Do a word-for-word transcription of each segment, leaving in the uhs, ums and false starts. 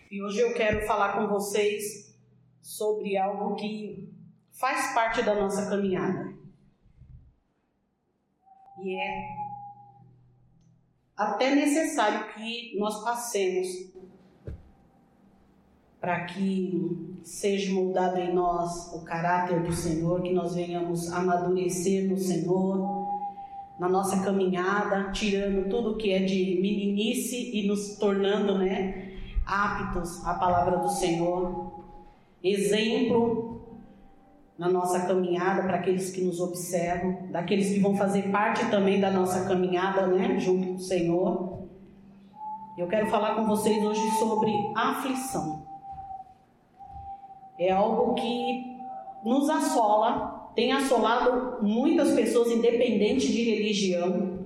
E hoje eu quero falar com vocês sobre algo que faz parte da nossa caminhada. E é até necessário que nós passemos para que seja moldado em nós o caráter do Senhor, que nós venhamos amadurecer no Senhor, na nossa caminhada, tirando tudo que é de meninice e nos tornando, né, aptos à palavra do Senhor, exemplo na nossa caminhada para aqueles que nos observam, daqueles que vão fazer parte também da nossa caminhada, né, junto com o Senhor. Eu quero falar com vocês hoje sobre aflição. É algo que nos assola, tem assolado muitas pessoas, independente de religião.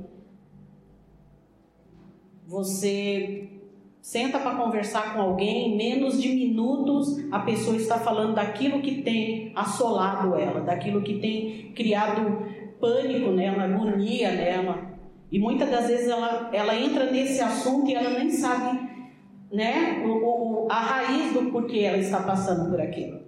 Você senta para conversar com alguém, em menos de minutos a pessoa está falando daquilo que tem assolado ela, daquilo que tem criado pânico nela, agonia nela. E muitas das vezes ela, ela entra nesse assunto e ela nem sabe, né, o, o, a raiz do porquê ela está passando por aquilo.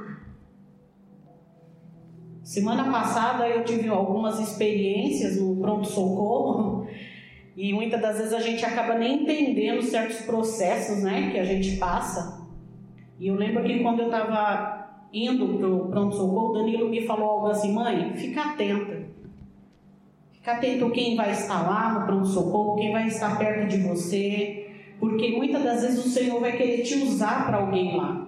Semana passada eu tive algumas experiências no pronto-socorro e muitas das vezes a gente acaba nem entendendo certos processos, né, que a gente passa. E eu lembro que quando eu estava indo para o pronto-socorro, o Danilo me falou algo assim: mãe, fica atenta. Fica atento quem vai estar lá no pronto-socorro, quem vai estar perto de você, porque muitas das vezes o Senhor vai querer te usar para alguém lá.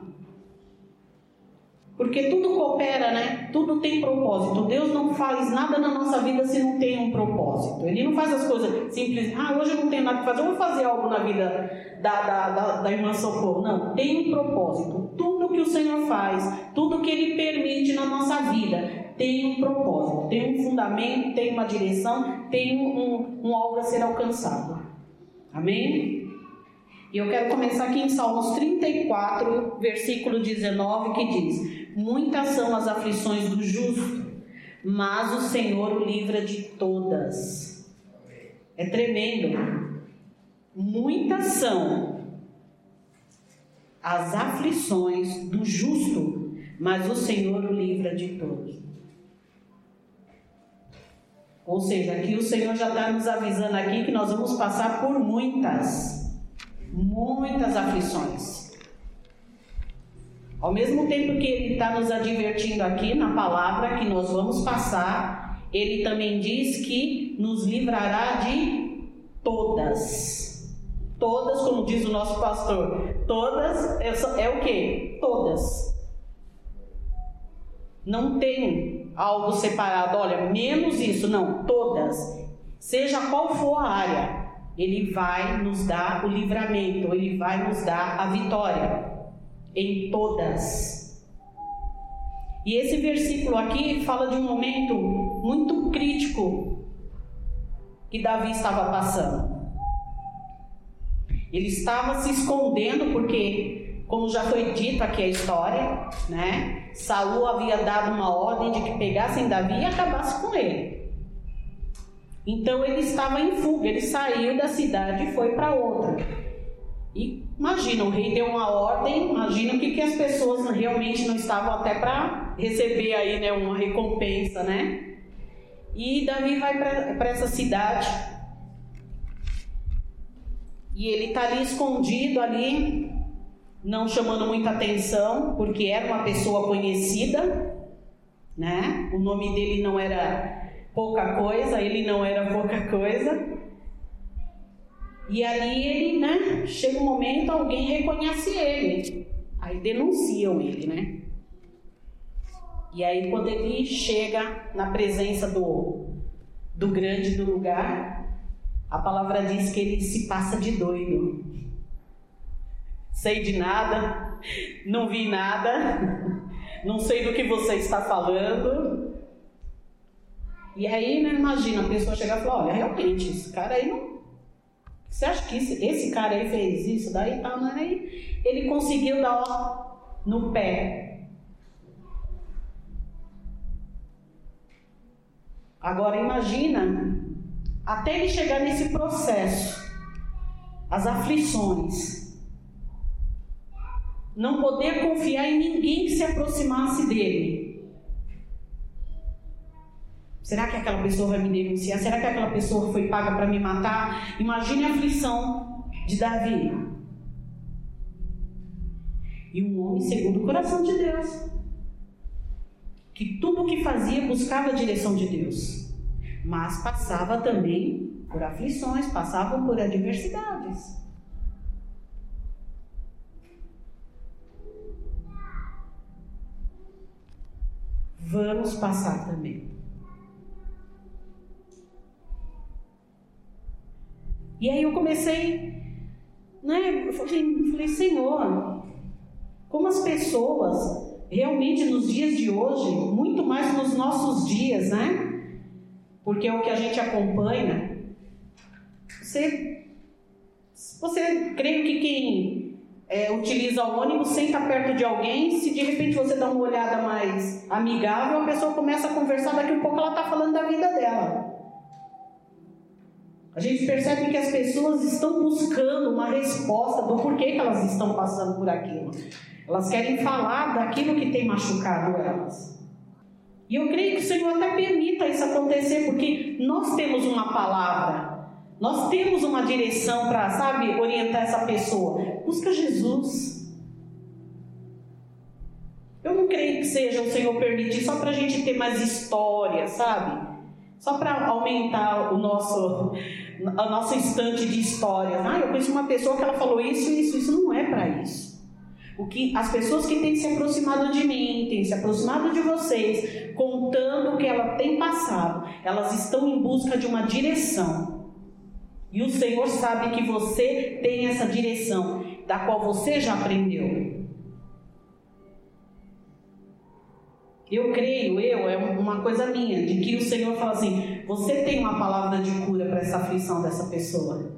Porque tudo coopera, né? Tudo tem propósito. Deus não faz nada na nossa vida se não tem um propósito. Ele não faz as coisas simples. Ah, hoje eu não tenho nada para fazer, eu vou fazer algo na vida da, da, da, da irmã Socorro. Não, tem um propósito. Tudo que o Senhor faz, tudo que Ele permite na nossa vida, tem um propósito, tem um fundamento, tem uma direção, tem um, um, um algo a ser alcançado. Amém? E eu quero começar aqui em Salmos trinta e quatro, versículo dezenove, que diz: muitas são as aflições do justo, mas o Senhor o livra de todas. É tremendo. Muitas são as aflições do justo, mas o Senhor o livra de todos. Ou seja, aqui o Senhor já está nos avisando aqui que nós vamos passar por muitas Muitas aflições. Ao mesmo tempo que Ele está nos advertindo aqui na palavra que nós vamos passar, Ele também diz que nos livrará de todas. Todas, como diz o nosso pastor, todas é, é o quê? Todas. Não tem algo separado, olha, menos isso, não, todas. Seja qual for a área, Ele vai nos dar o livramento, Ele vai nos dar a vitória em todas. E esse versículo aqui fala de um momento muito crítico que Davi estava passando. Ele estava se escondendo porque, como já foi dito aqui a história, né, Saul havia dado uma ordem de que pegassem Davi e acabasse com ele. Então ele estava em fuga, ele saiu da cidade e foi para outra. E imagina, o rei deu uma ordem, imagina o que, que as pessoas realmente não estavam até para receber aí, né, uma recompensa, né? E Davi vai para essa cidade. E ele está ali escondido ali, não chamando muita atenção, porque era uma pessoa conhecida, né? O nome dele não era pouca coisa, ele não era pouca coisa. E ali ele, né, chega um momento, alguém reconhece ele, aí denunciam ele, né? E aí quando ele chega na presença do, do grande do lugar, a palavra diz que ele se passa de doido. Sei de nada, não vi nada, não sei do que você está falando. E aí, né, imagina, a pessoa chegar e falar: olha, realmente, esse cara aí não... Você acha que esse, esse cara aí fez isso? Daí, tá, né? Aí ele conseguiu dar, ó, no pé. Agora, imagina, até ele chegar nesse processo, as aflições. não poder confiar em ninguém que se aproximasse dele. Será que aquela pessoa vai me denunciar? Será que aquela pessoa foi paga para me matar? Imagine a aflição de Davi. E um homem segundo o coração de Deus, que tudo o que fazia buscava a direção de Deus, mas passava também por aflições, passavam por adversidades. Vamos passar também. E aí eu comecei, né, eu falei, falei, Senhor, como as pessoas, realmente nos dias de hoje, muito mais nos nossos dias, né, porque é o que a gente acompanha, você, você creio que quem é, utiliza o ônibus senta perto de alguém, se de repente você dá uma olhada mais amigável, a pessoa começa a conversar, daqui a pouco ela está falando da vida dela. A gente percebe que as pessoas estão buscando uma resposta do porquê que elas estão passando por aquilo. Elas querem falar daquilo que tem machucado elas. E eu creio que o Senhor até permita isso acontecer, porque nós temos uma palavra, nós temos uma direção para, sabe, orientar essa pessoa. Busca Jesus. Eu não creio que seja o Senhor permitir só para a gente ter mais história, sabe? Só para aumentar o nosso, a nossa estante de histórias. Ah, eu conheço uma pessoa que ela falou isso, isso, isso. Não é para isso. O que, as pessoas que têm se aproximado de mim, têm se aproximado de vocês, contando o que ela tem passado, elas estão em busca de uma direção. E o Senhor sabe que você tem essa direção, da qual você já aprendeu. Eu creio, eu, é uma coisa minha, de que o Senhor fala assim, você tem uma palavra de cura para essa aflição dessa pessoa.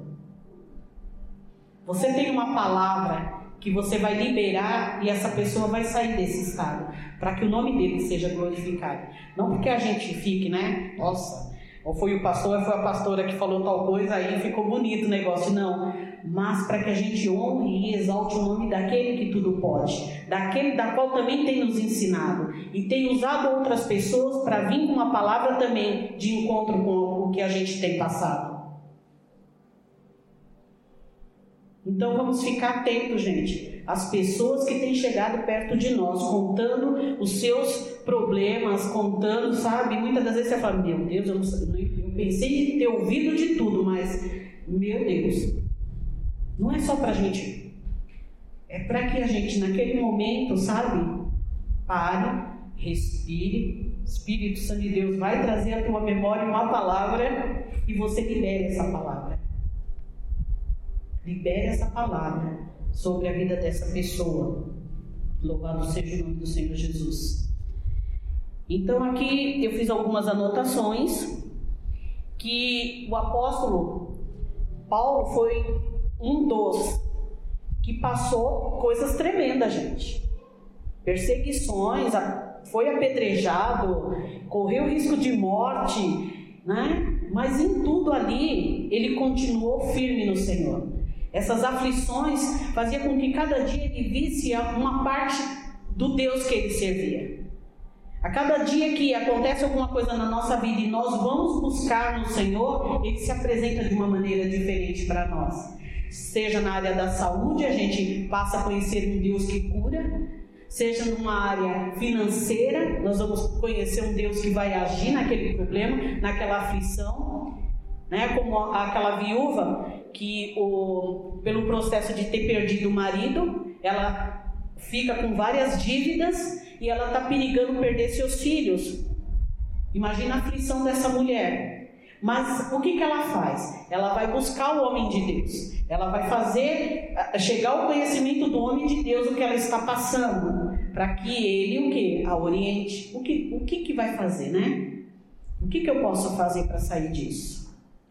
Você tem uma palavra que você vai liberar e essa pessoa vai sair desse estado, para que o nome dele seja glorificado. Não porque a gente fique, né, nossa, ou foi o pastor, ou foi a pastora que falou tal coisa, aí ficou bonito o negócio, não. Mas para que a gente honre e exalte o nome daquele que tudo pode, daquele da qual também tem nos ensinado e tem usado outras pessoas para vir com uma palavra também de encontro com o que a gente tem passado. Então vamos ficar atentos, gente, às pessoas que têm chegado perto de nós, contando os seus problemas, contando, sabe? Muitas das vezes você fala, meu Deus, eu, não, eu pensei em ter ouvido de tudo, mas, meu Deus, não é só pra gente, é para que a gente, naquele momento, sabe? Pare, respire, Espírito Santo de Deus vai trazer à tua memória uma palavra e você libere essa palavra. Libere essa palavra sobre a vida dessa pessoa. Louvado seja o nome do Senhor Jesus. Então aqui eu fiz algumas anotações que o apóstolo Paulo foi um dos que passou coisas tremendas, gente. Perseguições, foi apedrejado, correu risco de morte, né? Mas em tudo ali ele continuou firme no Senhor. Essas aflições faziam com que cada dia ele visse uma parte do Deus que ele servia. A cada dia que acontece alguma coisa na nossa vida e nós vamos buscar no Senhor, ele se apresenta de uma maneira diferente para nós. Seja na área da saúde, a gente passa a conhecer um Deus que cura. Seja numa área financeira, nós vamos conhecer um Deus que vai agir naquele problema, naquela aflição. Né? Como aquela viúva que o, pelo processo de ter perdido o marido, ela fica com várias dívidas e ela está perigando perder seus filhos. Imagina a aflição dessa mulher. Mas o que, que ela faz? Ela vai buscar o homem de Deus. Ela vai fazer chegar ao conhecimento do homem de Deus o que ela está passando, para que ele o que? A oriente. O que, o que, que vai fazer, né? O que, que eu posso fazer para sair disso?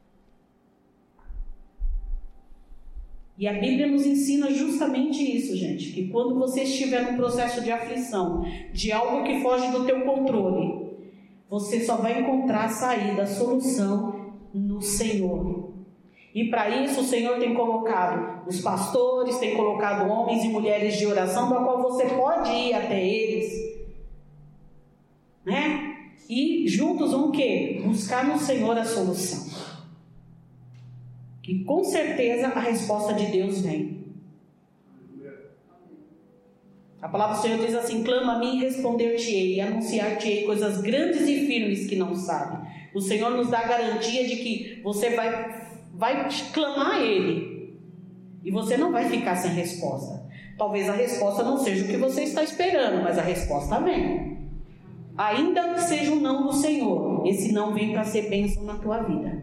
E a Bíblia nos ensina justamente isso, gente, que quando você estiver num processo de aflição, de algo que foge do teu controle, você só vai encontrar a saída, a solução no Senhor. E para isso o Senhor tem colocado os pastores, tem colocado homens e mulheres de oração, da qual você pode ir até eles, né? E juntos vão o quê? Buscar no Senhor a solução. E com certeza a resposta de Deus vem. A palavra do Senhor diz assim: clama a mim e responder-te-ei, e anunciar-te-ei coisas grandes e firmes que não sabe. O Senhor nos dá a garantia de que você vai, vai clamar a Ele, e você não vai ficar sem resposta. Talvez a resposta não seja o que você está esperando, mas a resposta vem. Ainda que seja um não do Senhor, esse não vem para ser bênção na tua vida.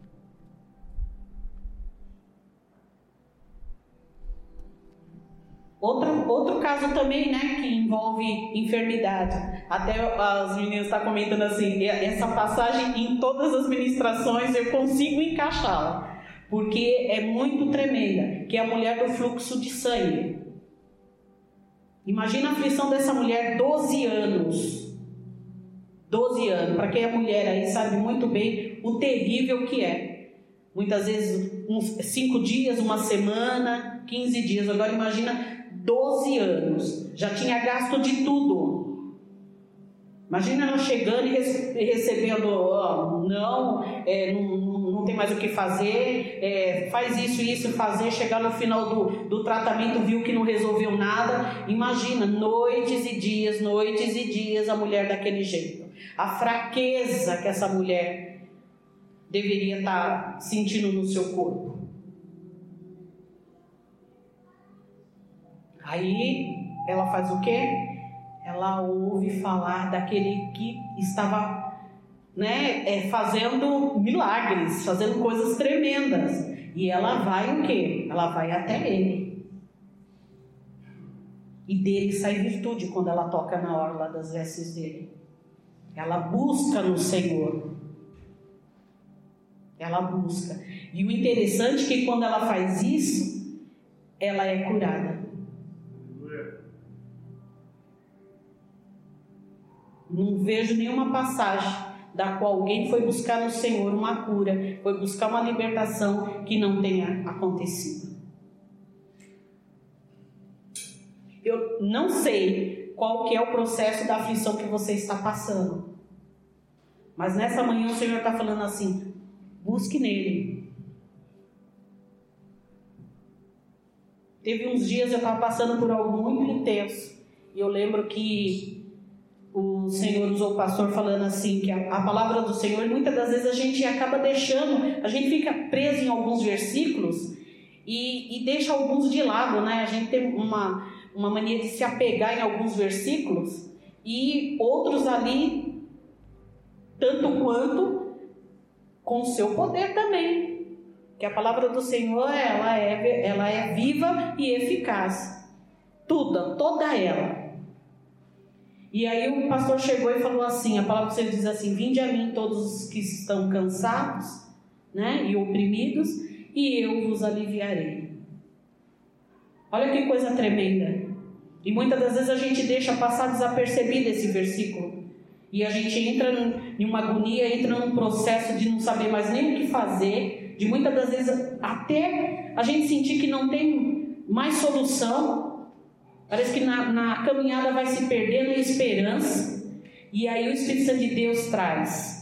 Outro, outro caso também, né, que envolve enfermidade. Até as meninas estão comentando assim, essa passagem em todas as ministrações eu consigo encaixá-la, porque é muito tremenda, que é a mulher do fluxo de sangue. Imagina a aflição dessa mulher, doze anos. doze anos, para quem é mulher aí sabe muito bem o terrível que é. Muitas vezes uns cinco dias, uma semana, quinze dias. Agora imagina doze anos, já tinha gasto de tudo. Imagina ela chegando e recebendo, oh, não, é, não, não tem mais o que fazer, é, faz isso, isso, fazer, chegar no final do, do tratamento, viu que não resolveu nada. Imagina, noites e dias, noites e dias, a mulher daquele jeito. A fraqueza que essa mulher deveria estar sentindo no seu corpo. Aí ela faz o quê? Ela ouve falar daquele que estava, né, é, fazendo milagres, fazendo coisas tremendas. E ela vai o quê? Ela vai até ele. E dele sai virtude quando ela toca na orla das vestes dele. Ela busca no Senhor. Ela busca. E o interessante é que quando ela faz isso, ela é curada. Não vejo nenhuma passagem da qual alguém foi buscar no Senhor uma cura, foi buscar uma libertação que não tenha acontecido. Eu não sei qual que é o processo da aflição que você está passando, mas nessa manhã o Senhor está falando assim: busque nele. Teve uns dias eu estava passando por algo muito intenso, e eu lembro que o Senhor usou o pastor falando assim, que a, a palavra do Senhor, muitas das vezes a gente acaba deixando, a gente fica preso em alguns versículos e, e deixa alguns de lado, né? A gente tem uma, uma mania de se apegar em alguns versículos e outros ali, tanto quanto com o seu poder também, que a palavra do Senhor, ela é, ela é viva e eficaz, toda, toda ela. E aí o pastor chegou e falou assim, a palavra do Senhor diz assim: vinde a mim todos os que estão cansados, né, e oprimidos, e eu vos aliviarei. Olha que coisa tremenda. E muitas das vezes a gente deixa passar desapercebido esse versículo, e a gente entra em uma agonia, entra num processo de não saber mais nem o que fazer, de muitas das vezes até a gente sentir que não tem mais solução. Parece que na, na caminhada vai se perdendo a esperança. E aí o Espírito Santo de Deus traz.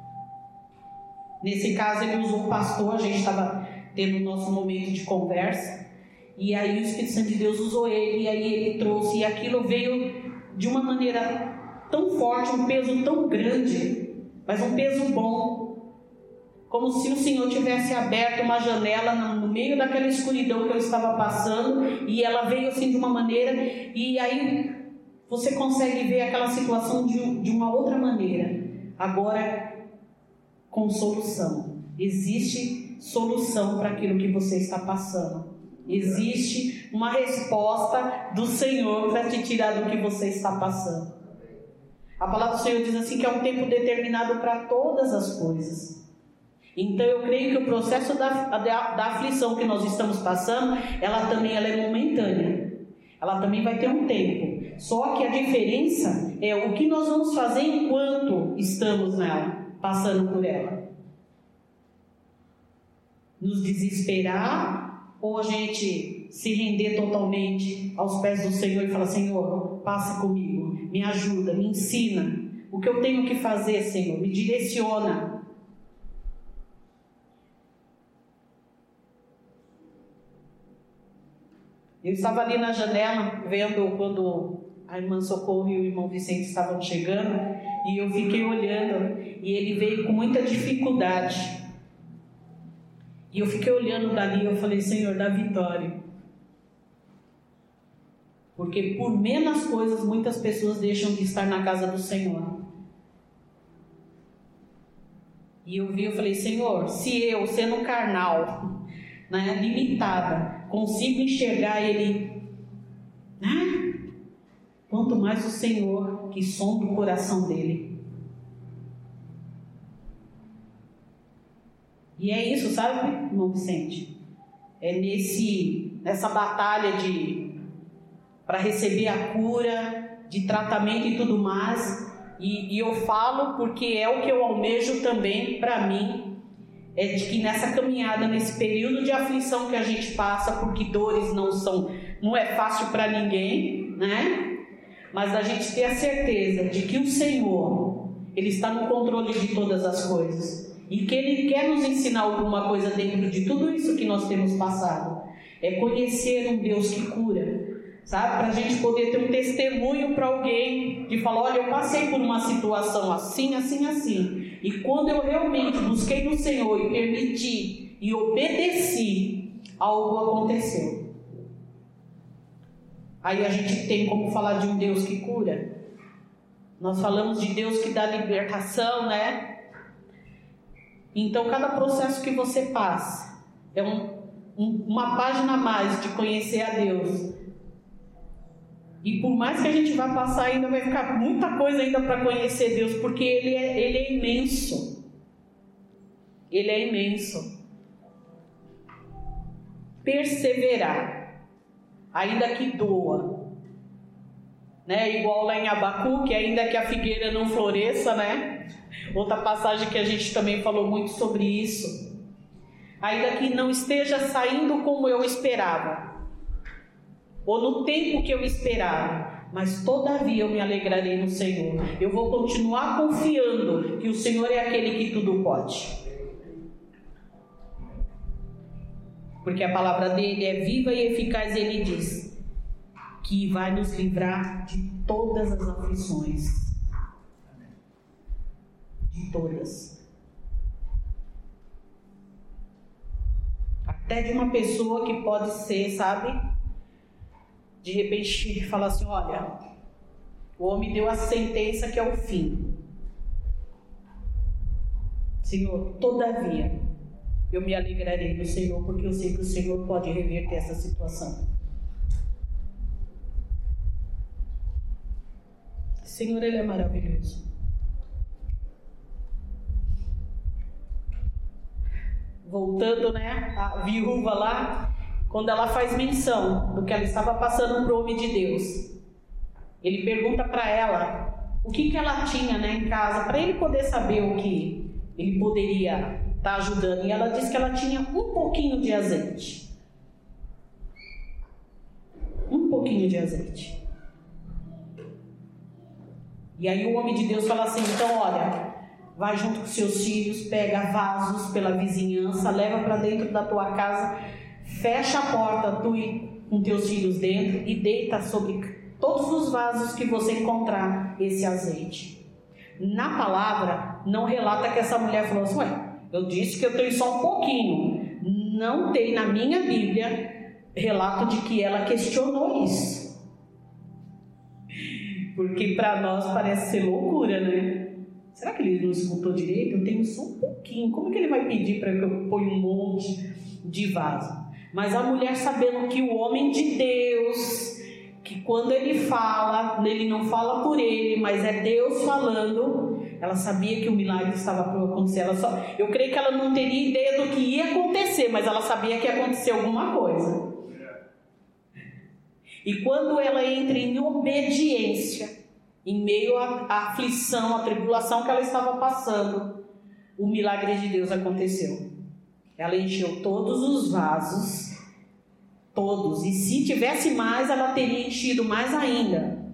Nesse caso ele usou o pastor. A gente estava tendo o nosso momento de conversa. E aí o Espírito Santo de Deus usou ele. E aí ele trouxe. E aquilo veio de uma maneira tão forte. Um peso tão grande. Mas um peso bom. Como se o Senhor tivesse aberto uma janela no meio daquela escuridão que eu estava passando, e ela veio assim de uma maneira, e aí você consegue ver aquela situação de, de uma outra maneira, agora com solução. Existe solução para aquilo que você está passando. Existe uma resposta do Senhor para te tirar do que você está passando. A palavra do Senhor diz assim que é um tempo determinado para todas as coisas. Então eu creio que o processo da, da, da aflição que nós estamos passando, ela também ela é momentânea. Ela também vai ter um tempo. Só que a diferença é o que nós vamos fazer enquanto estamos nela, passando por ela. nos desesperar ou a gente se render totalmente aos pés do Senhor e falar: Senhor, passa comigo, me ajuda, me ensina o que eu tenho que fazer, Senhor, me direciona. Eu estava ali na janela vendo quando a irmã Socorro e o irmão Vicente estavam chegando, e eu fiquei olhando, e ele veio com muita dificuldade. E eu fiquei olhando dali e eu falei: Senhor, dá vitória. Porque por menos coisas muitas pessoas deixam de estar na casa do Senhor. E eu vi, eu falei: Senhor, se eu, sendo carnal, né, limitada, consigo enxergar Ele, né? Quanto mais o Senhor, que sonda o coração dele. E é isso, sabe, irmão Vicente? É nesse, nessa batalha de para receber a cura, de tratamento e tudo mais. E, e eu falo porque é o que eu almejo também para mim. É de que nessa caminhada, nesse período de aflição que a gente passa, porque dores não são, não é fácil para ninguém, né? Mas a gente ter a certeza de que o Senhor, Ele está no controle de todas as coisas. E que Ele quer nos ensinar alguma coisa dentro de tudo isso que nós temos passado. É conhecer um Deus que cura, sabe? Para a gente poder ter um testemunho para alguém, de falar: olha, eu passei por uma situação assim, assim, assim. E quando eu realmente busquei no Senhor e permiti e obedeci, algo aconteceu. Aí a gente tem como falar de um Deus que cura. Nós falamos de Deus que dá libertação, né? Então cada processo que você passa é um, um, uma página a mais de conhecer a Deus. E por mais que a gente vá passar, ainda vai ficar muita coisa ainda para conhecer Deus, porque Ele é, Ele é imenso. Ele é imenso. Perseverar, ainda que doa, né? Igual lá em Abacuque, ainda que a figueira não floresça, né? Outra passagem que a gente também falou muito sobre isso. Ainda que não esteja saindo como eu esperava, ou no tempo que eu esperava, mas todavia eu me alegrarei no Senhor. Eu vou continuar confiando que o Senhor é aquele que tudo pode. Porque a palavra dele é viva e eficaz, e ele diz que vai nos livrar de todas as aflições. De todas. Até de uma pessoa que pode ser, sabe, de repente falar assim: olha, o homem deu a sentença que é o fim. Senhor, todavia eu me alegrarei no Senhor, porque eu sei que o Senhor pode reverter essa situação. O Senhor, Ele é maravilhoso. Voltando, né, a viúva lá, quando ela faz menção do que ela estava passando para o homem de Deus, ele pergunta para ela o que, que ela tinha, né, em casa, para ele poder saber o que ele poderia estar ajudando. E ela disse que ela tinha um pouquinho de azeite. Um pouquinho de azeite. E aí o homem de Deus fala assim: então olha, vai junto com seus filhos, pega vasos pela vizinhança, leva para dentro da tua casa, fecha a porta, tu e com teus filhos dentro, e deita sobre todos os vasos que você encontrar esse azeite. Na palavra, não relata que essa mulher falou assim: ué, eu disse que eu tenho só um pouquinho. Não tem na minha Bíblia relato de que ela questionou isso. Porque para nós parece ser loucura, né? Será que ele não escutou direito? Eu tenho só um pouquinho. Como que ele vai pedir para que eu ponha um monte de vaso? Mas a mulher, sabendo que o homem de Deus, que quando ele fala, ele não fala por ele, mas é Deus falando, ela sabia que o milagre estava para acontecer. Ela só, eu creio que ela não teria ideia do que ia acontecer, mas ela sabia que ia acontecer alguma coisa. E quando ela entra em obediência, em meio à, à aflição, à tribulação que ela estava passando, o milagre de Deus aconteceu. Ela encheu todos os vasos, todos, e se tivesse mais, ela teria enchido mais ainda.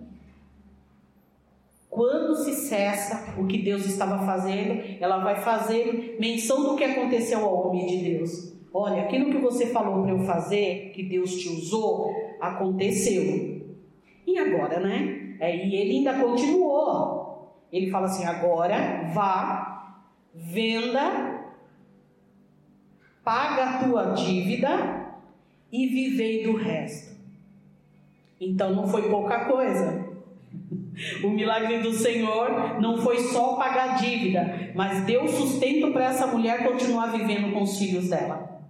Quando se cessa o que Deus estava fazendo, ela vai fazer menção do que aconteceu ao homem de Deus. Olha, aquilo que você falou para eu fazer, que Deus te usou, aconteceu. E agora, né? E ele ainda continuou. Ele fala assim, agora vá, venda, paga a tua dívida e vivei do resto. Então não foi pouca coisa. O milagre do Senhor não foi só pagar a dívida, mas deu sustento para essa mulher continuar vivendo com os filhos dela.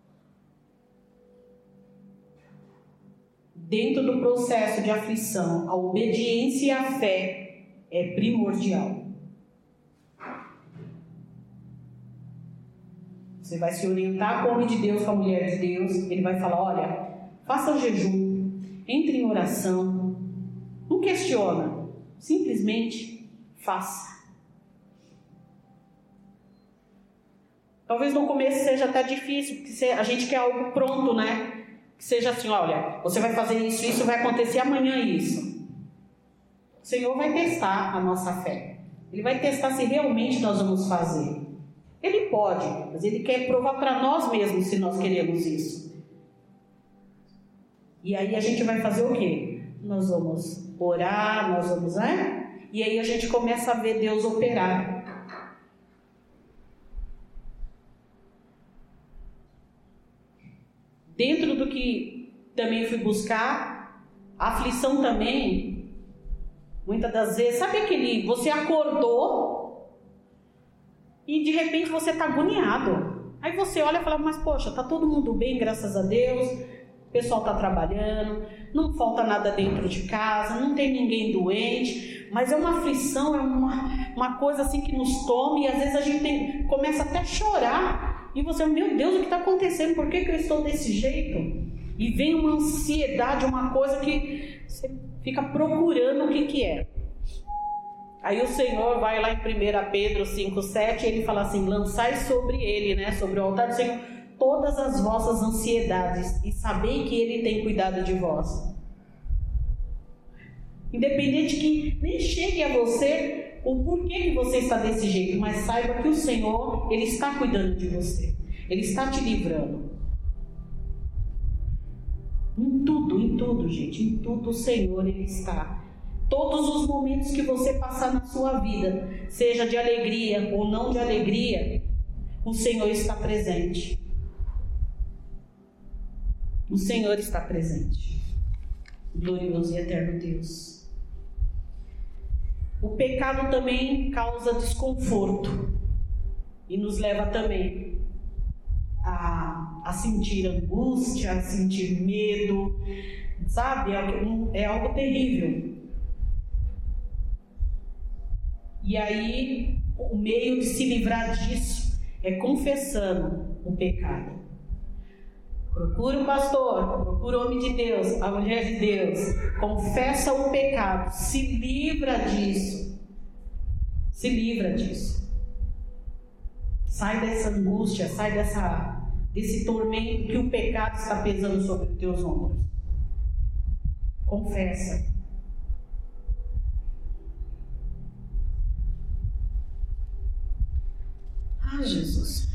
Dentro do processo de aflição, a obediência e a fé é primordial. Você vai se orientar com o homem de Deus, com a mulher de Deus. Ele vai falar, olha, faça o jejum, entre em oração, não questiona, simplesmente faça. Talvez no começo seja até difícil, porque a gente quer algo pronto, né? Que seja assim, olha, você vai fazer isso, isso vai acontecer amanhã isso. O Senhor vai testar a nossa fé. Ele vai testar se realmente nós vamos fazer. Ele pode, mas Ele quer provar para nós mesmos se nós queremos isso. E aí a gente vai fazer o quê? Nós vamos orar, nós vamos, né? E aí a gente começa a ver Deus operar. Dentro do que também fui buscar, a aflição também, muitas das vezes, sabe aquele, você acordou e de repente você está agoniado. Aí você olha e fala, mas poxa, está todo mundo bem, graças a Deus, o pessoal está trabalhando, não falta nada dentro de casa, não tem ninguém doente, mas é uma aflição, é uma, uma coisa assim que nos toma e às vezes a gente tem, começa até a chorar. E você, meu Deus, o que está acontecendo? Por que, que eu estou desse jeito? E vem uma ansiedade, uma coisa que você fica procurando o que, que é. Aí o Senhor vai lá em primeira Pedro cinco, sete, e ele fala assim, lançai sobre ele, né, sobre o altar do Senhor, todas as vossas ansiedades, e sabei que ele tem cuidado de vós. Independente que nem chegue a você o porquê que você está desse jeito, mas saiba que o Senhor, Ele está cuidando de você. Ele está te livrando. Em tudo, em tudo, gente, em tudo o Senhor, Ele está. Todos os momentos que você passar na sua vida, seja de alegria ou não de alegria, o Senhor está presente. O Senhor está presente. Glorioso e eterno Deus. O pecado também causa desconforto e nos leva também a, a sentir angústia, a sentir medo, sabe? É, é algo terrível. E aí, o meio de se livrar disso é confessando o pecado. Procura o pastor, procura o homem de Deus, a mulher de Deus, confessa o pecado, se livra disso, se livra disso, sai dessa angústia, sai dessa, desse tormento que o pecado está pesando sobre os teus ombros, confessa. Ah, Jesus.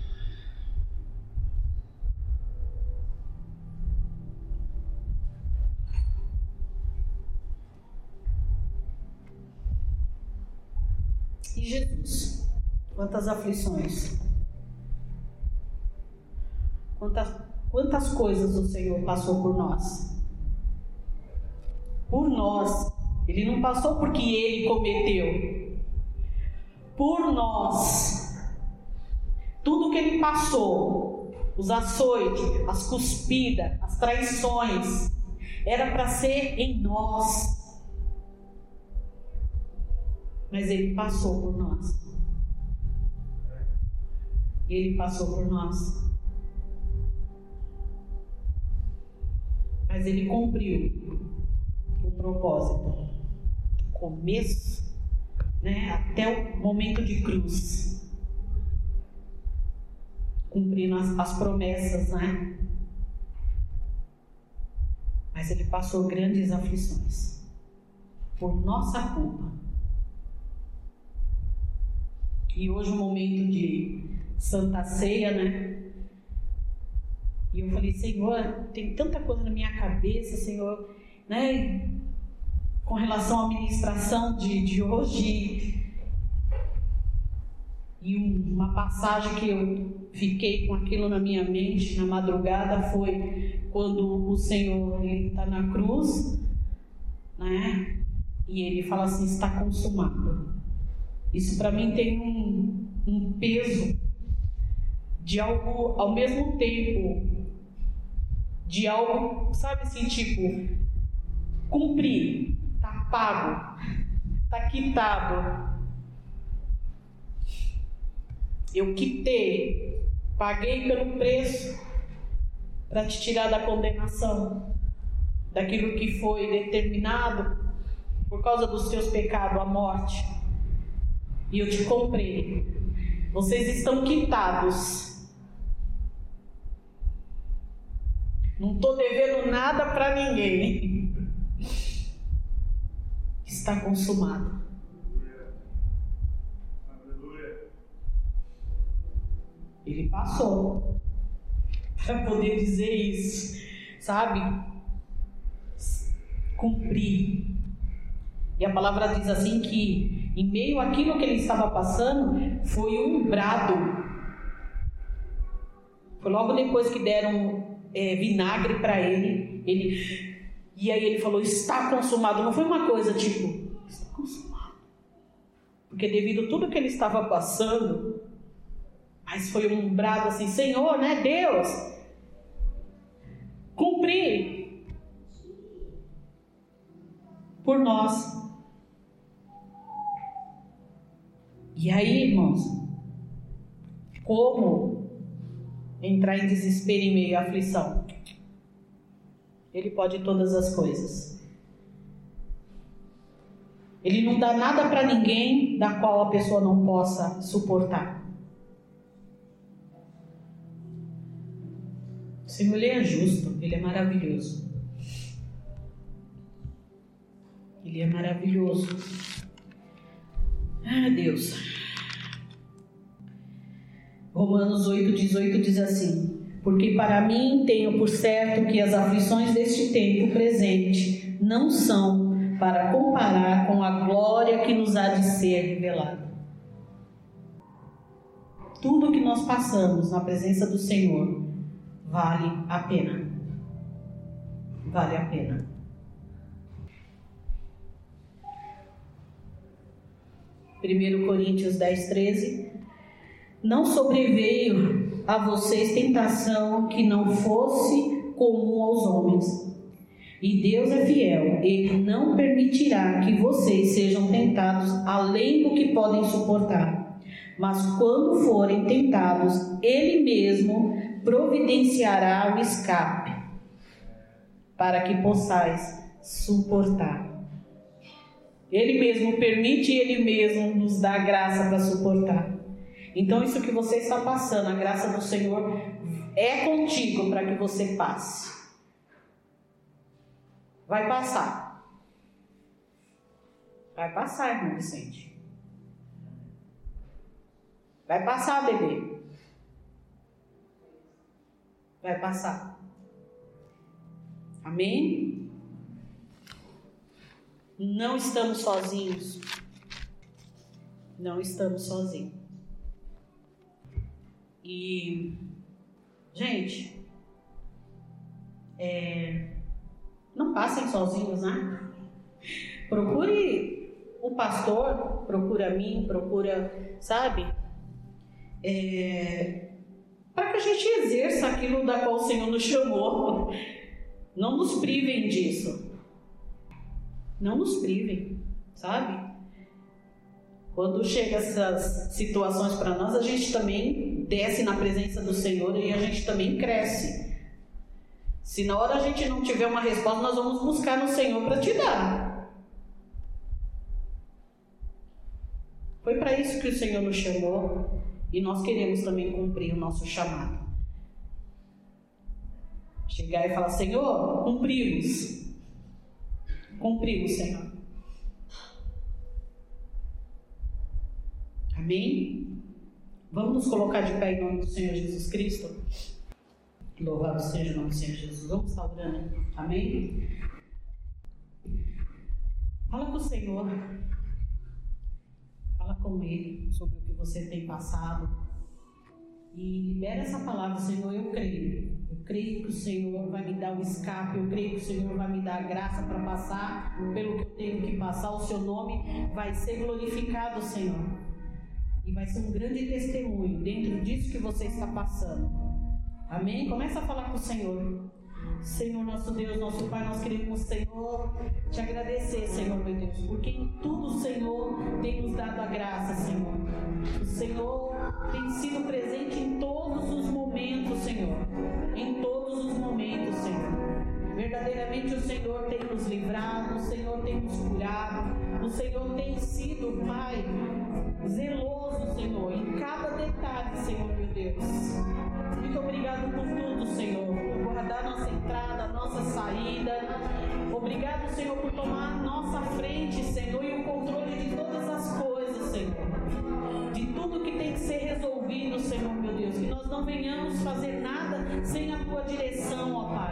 E Jesus, quantas aflições, quantas, quantas coisas o Senhor passou por nós, por nós, Ele não passou porque Ele cometeu, por nós, tudo que Ele passou, os açoites, as cuspidas, as traições, era para ser em nós. Mas Ele passou por nós. Ele passou por nós. Mas Ele cumpriu o propósito. Do começo, né, até o momento de cruz. cumprindo as, as promessas, né? Mas ele passou grandes aflições por nossa culpa. E hoje, um momento de Santa Ceia, né? E eu falei, Senhor, tem tanta coisa na minha cabeça, Senhor, né? Com relação à ministração de, de hoje. E uma passagem que eu fiquei com aquilo na minha mente na madrugada foi quando o Senhor está na cruz, né? E ele fala assim, está consumado. Isso para mim tem um, um peso de algo ao mesmo tempo, de algo, sabe assim, tipo, cumprir, tá pago, tá quitado. Eu quitei, paguei pelo preço para te tirar da condenação, daquilo que foi determinado por causa dos teus pecados, a morte. E eu te comprei. Vocês estão quitados. Não estou devendo nada para ninguém. Está consumado. Ele passou para poder dizer isso, sabe? Cumprir. E a palavra diz assim que em meio àquilo que ele estava passando foi um brado. Foi logo depois que deram é, vinagre para ele, ele e aí ele falou, está consumado. Não foi uma coisa tipo, está consumado, porque devido a tudo que ele estava passando, mas foi um brado assim, Senhor, né, Deus, cumprir por nós. E aí, irmãos, como entrar em desespero em meio à aflição? Ele pode todas as coisas. Ele não dá nada para ninguém da qual a pessoa não possa suportar. O Senhor, ele é justo, ele é maravilhoso. Ele é maravilhoso. Ah, Deus. Romanos oito, dezoito diz assim: porque para mim tenho por certo que as aflições deste tempo presente não são para comparar com a glória que nos há de ser revelada. Tudo que nós passamos na presença do Senhor vale a pena. Vale a pena. primeiro Coríntios dez, treze. Não sobreveio a vocês tentação que não fosse comum aos homens. E Deus é fiel, Ele não permitirá que vocês sejam tentados além do que podem suportar. Mas quando forem tentados, Ele mesmo providenciará o escape, para que possais suportar. Ele mesmo permite e Ele mesmo nos dá graça para suportar. Então isso que você está passando, a graça do Senhor é contigo para que você passe. Vai passar. Vai passar, irmão Vicente. Vai passar, bebê. Vai passar. Amém? Não estamos sozinhos. Não estamos sozinhos. E, gente, é, não passem sozinhos, né? Procure o pastor, procura a mim, procura, sabe? É, para que a gente exerça aquilo da qual o Senhor nos chamou. Não nos privem disso. Não nos privem, sabe? Quando chega essas situações para nós, a gente também desce na presença do Senhor e a gente também cresce. Se na hora a gente não tiver uma resposta, nós vamos buscar no Senhor para te dar. Foi para isso que o Senhor nos chamou. E nós queremos também cumprir o nosso chamado. Chegar e falar: Senhor, cumprimos. Cumprimos, Senhor. Amém? Vamos nos colocar de pé em nome do Senhor Jesus Cristo. Louvado seja o nome do Senhor Jesus. Vamos estar orando. Amém? Fala com o Senhor. Fala com Ele sobre o que você tem passado. E libera essa palavra: Senhor, eu creio. Eu creio que o Senhor vai me dar o escape. Eu creio que o Senhor vai me dar a graça para passar pelo que eu tenho que passar. O seu nome vai ser glorificado, Senhor. E vai ser um grande testemunho dentro disso que você está passando. Amém? Começa a falar com o Senhor. Senhor, nosso Deus, nosso Pai, nós queremos, Senhor, te agradecer, Senhor, meu Deus, porque em tudo o Senhor tem nos dado a graça, Senhor. O Senhor tem sido presente em todos os momentos, Senhor. Em todos os momentos, Senhor. Verdadeiramente o Senhor tem nos livrado, o Senhor tem nos curado, o Senhor tem sido, Pai, zeloso, Senhor, em cada detalhe, Senhor, meu Deus. Muito obrigado por tudo, Senhor, por guardar nossa entrada, nossa saída. Obrigado, Senhor, por tomar a nossa frente, Senhor, e o controle de todas as coisas, Senhor. De tudo que tem que ser resolvido, Senhor, meu Deus. Que nós não venhamos fazer nada sem a Tua direção, ó Pai.